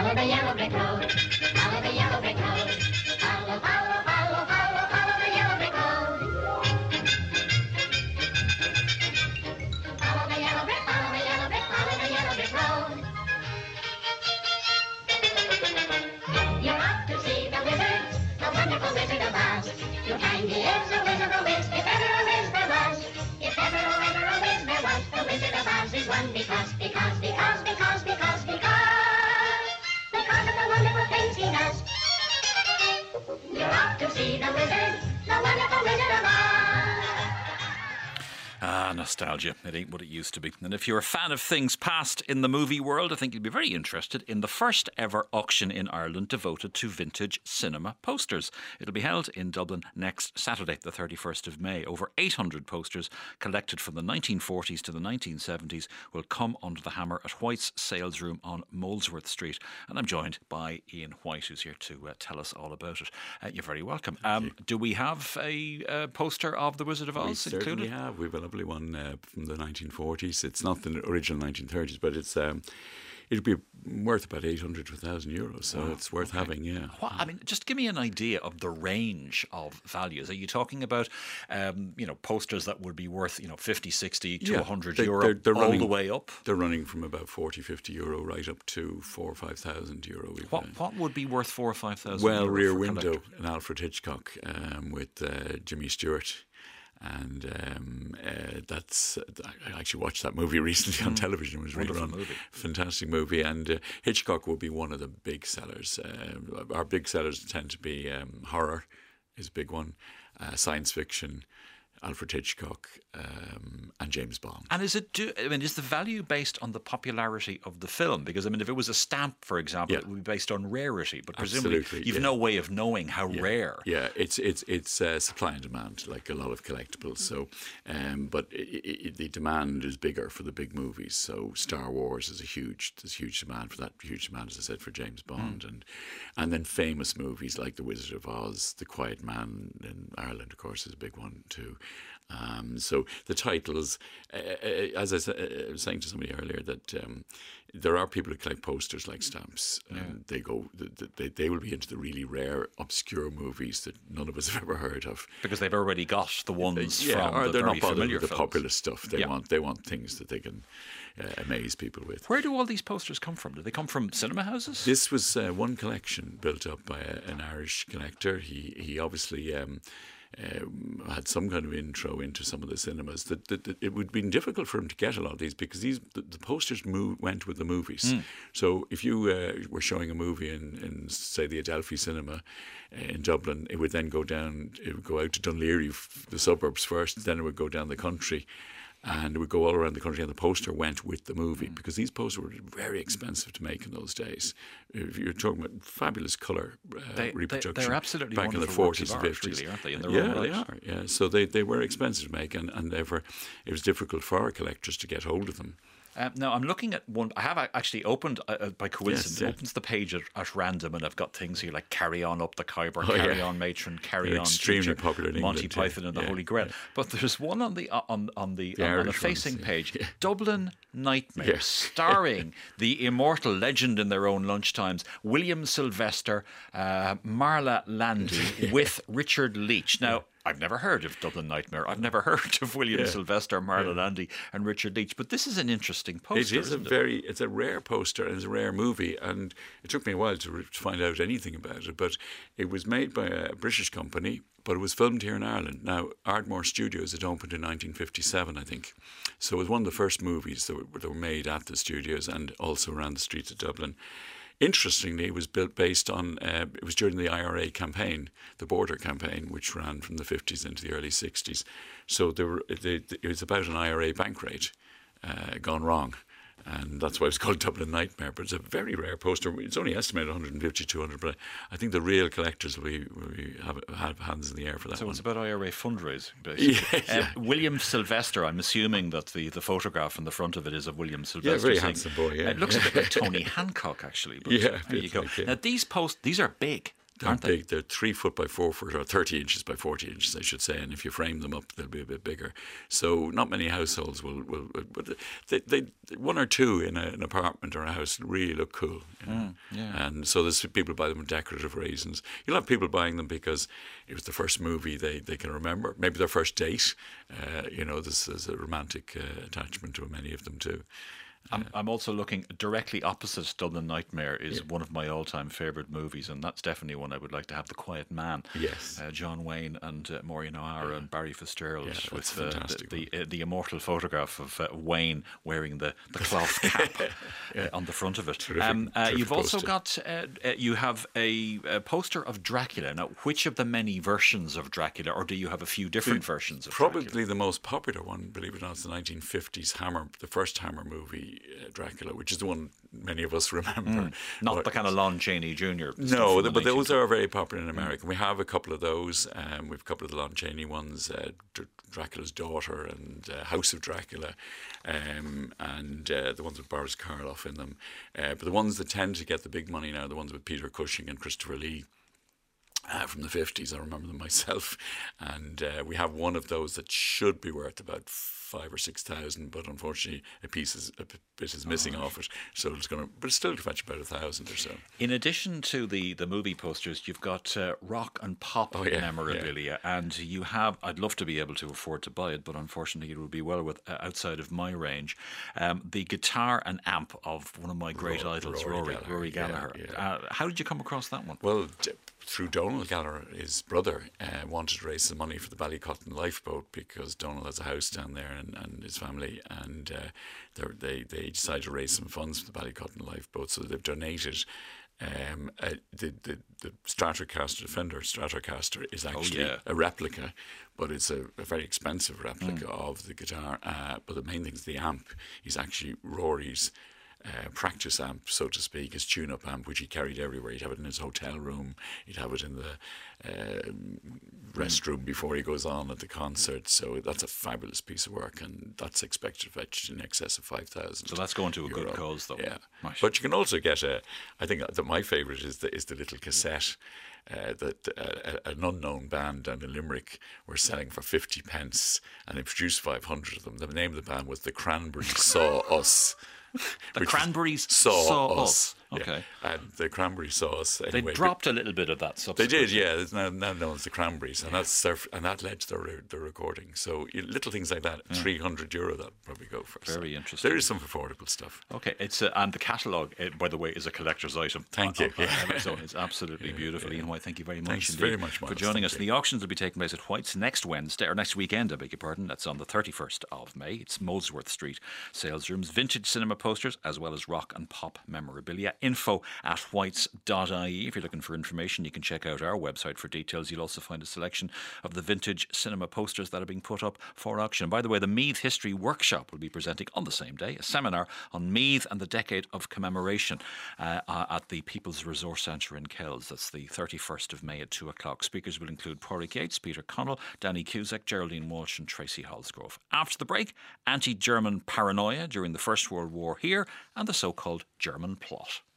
Follow the yellow brick road. Follow the yellow brick road. Follow, follow, follow, follow, follow the yellow brick road. Follow the yellow brick, follow the yellow brick, follow the yellow brick road. You're off to see the wizard, the wonderful Wizard of Oz. You'll find he is a wizard of Wiz, if ever a Wiz there was. If ever a Wiz there was, the Wizard of Oz is one because of the wonderful things he does. You're off to see the wizard, the wonderful Wizard of Oz. Ah, nostalgia. It ain't what it used to be. And if you're a fan of things past in the movie world, I think you'd be very interested in the first ever auction in Ireland devoted to vintage cinema posters. It'll be held in Dublin next Saturday, the 31st of May. Over 800 posters collected from the 1940s to the 1970s will come under the hammer at White's Sales Room on Molesworth Street. And I'm joined by Ian White, who's here to tell us all about it. You're very welcome. Do we have a poster of The Wizard of Oz included? We certainly have. We've a lovely one from the 1940s. It's not the original 1930s, but it's it'd be worth about 800 to 1,000 euros, so it's worth having, yeah. I mean, just give me an idea of the range of values. Are you talking about, posters that would be worth, 50, 60 to 100 euro they're all the way up? They're running from about 40, 50 euro right up to 4,000 or 5,000 euro. What would be worth 4,000 or 5,000 well, euro Rear for Window, collector? an Alfred Hitchcock with Jimmy Stewart. And I actually watched that movie recently on television. It was rerun. Fantastic movie. And Hitchcock will be one of the big sellers. Our big sellers tend to be horror is a big one, science fiction, Alfred Hitchcock, and James Bond. And is the value based on the popularity of the film? Because, if it was a stamp, for example, it would be based on rarity. But presumably you've no way of knowing how rare. Yeah, it's supply and demand, like a lot of collectibles. So, but the demand is bigger for the big movies. So Star Wars is there's huge demand for that. Huge demand, as I said, for James Bond, and then famous movies like The Wizard of Oz, The Quiet Man in Ireland, of course, is a big one too. So the titles, as I was saying to somebody earlier, that there are people who collect posters like stamps. They will be into the really rare, obscure movies that none of us have ever heard of, because they've already got the ones from or the they're very not bothered familiar with the films. popular stuff. They want things that they can amaze people with. Where do all these posters come from? Do they come from cinema houses? This was one collection built up by an Irish collector. He obviously had some kind of intro into some of the cinemas. That it would have been difficult for him to get a lot of these because the posters went with the movies. So if you were showing a movie in say the Adelphi Cinema in Dublin, it would then go down. It would go out to Dunleary, the suburbs first. Then it would go down the country. And it would go all around the country, and the poster went with the movie because these posters were very expensive to make in those days. If you're talking about fabulous colour reproduction, they're absolutely back in the 40s and 50s, really, aren't they? In their yeah, own right. they are. Yeah, so they were expensive to make, and therefore it was difficult for our collectors to get hold of them. Now, I'm looking at one. I have actually opened, by coincidence, opens the page at random, and I've got things here like Carry On Up the Khyber, Carry On Matron, Carry On extremely Teacher, popular in Monty England, Python and the Holy Grail. But there's one on the facing page, Dublin Nightmare, starring the immortal legend in their own lunchtimes, William Sylvester, Marla Landy, with Richard Leach. Now, I've never heard of Dublin Nightmare. I've never heard of William Sylvester, Marla Landy and Richard Leach. But this is an interesting poster. It is it's a rare poster and it's a rare movie. And it took me a while to find out anything about it. But it was made by a British company, but it was filmed here in Ireland. Now, Ardmore Studios had opened in 1957, I think. So it was one of the first movies that were made at the studios and also around the streets of Dublin. Interestingly, it was based on, it was during the IRA campaign, the border campaign, which ran from the 50s into the early 60s. So it was about an IRA bank raid gone wrong. And that's why it's called Dublin Nightmare. But it's a very rare poster. It's only estimated 150, 200, but I think the real collectors will have hands in the air for that So one. it's about IRA fundraising, basically. Yeah. William Sylvester, I'm assuming that the photograph on the front of it is of William Sylvester. Yeah, very handsome boy, yeah. It looks a bit like Tony Hancock, actually. But there you go. Like, yeah. Now, these are big. They're aren't they? big. They're 3 foot by 4 foot, or 30 inches by 40 inches, I should say. And if you frame them up, they'll be a bit bigger. So not many households will but they one or two in an apartment or a house really look cool. You know? Yeah. And so there's people buy them for decorative reasons. You'll have people buying them because it was the first movie they can remember. Maybe their first date. There's a romantic attachment to many of them too. I'm also looking directly opposite Dublin Nightmare is one of my all-time favourite movies, and that's definitely one I would like to have. The Quiet Man. Yes. John Wayne and Maureen O'Hara and Barry Fitzgerald with that's a fantastic the immortal photograph of Wayne wearing the cloth cap on the front of it. Terrific You've also poster. got you have a poster of Dracula. Now, which of the many versions of Dracula, or do you have a few different versions of Probably Dracula? the most popular one, believe it or not, is the 1950s Hammer, the first Hammer movie, Dracula, which is the one many of us remember. Not the kind of Lon Chaney Jr. No, stuff from the but those 1920s. are very popular in America. We have a couple of those. We have a couple of the Lon Chaney ones, Dracula's Daughter and House of Dracula, and the ones with Boris Karloff in them. But the ones that tend to get the big money now are the ones with Peter Cushing and Christopher Lee. From the 50s, I remember them myself, and we have one of those that should be worth about 5,000 or 6,000, but unfortunately a bit is missing off it, so but it's still to fetch about 1,000 or so. In addition to the movie posters, you've got rock and pop memorabilia, and you have. I'd love to be able to afford to buy it, but unfortunately, it would be well outside of my range. The guitar and amp of one of my great idols, Rory Gallagher. Yeah. How did you come across that one? Well, through Donal Gallagher, his brother, wanted to raise some money for the Ballycotton lifeboat because Donal has a house down there and his family, and they decided to raise some funds for the Ballycotton lifeboat, so they've donated. The Stratocaster, Fender Stratocaster, is actually a replica, but it's a very expensive replica of the guitar. But the main thing is the amp is actually Rory's practice amp, so to speak, his tune-up amp, which he carried everywhere. He'd have it in his hotel room, he'd have it in the restroom before he goes on at the concert. So that's a fabulous piece of work, and that's expected to fetch in excess of 5,000. So that's going to a good cause, though. Yeah, Right. but you can also get I think that my favourite is the little cassette. That an unknown band down in Limerick were selling for 50 pence, and they produced 500 of them. The name of the band was The Cranberries Saw Us. The Cranberries saw us. Okay. Yeah. And the Cranberries saw us. Anyway, They dropped a little bit of that They subsequently. did, yeah. It's now known as the Cranberries, and that led to their recording. So little things like that, €300 that would probably go for. Very so interesting. There is some affordable stuff. Okay, it's and the catalogue, by the way, is a collector's item. Thank you. So it's absolutely beautiful. Ian White, thank you very much Thanks indeed very much, for Miles. joining us. Thank you. The auctions will be taking place at White's next weekend, I beg your pardon. That's on the 31st of May. It's Molesworth Street sales rooms, vintage cinema posters, as well as rock and pop memorabilia. Info@whites.ie. If you're looking for information, you can check out our website for details. You'll also find a selection of the vintage cinema posters that are being put up for auction. And by the way, the Meath History Workshop will be presenting on the same day a seminar on Meath and the Decade of Commemoration at the People's Resource Centre in Kells. That's the 31st of May at 2 o'clock. Speakers will include Pádraig Yates, Peter Connell, Danny Cusack, Geraldine Walsh and Tracy Halsgrove. After the break, anti-German paranoia during the First World War here and the so-called German plot.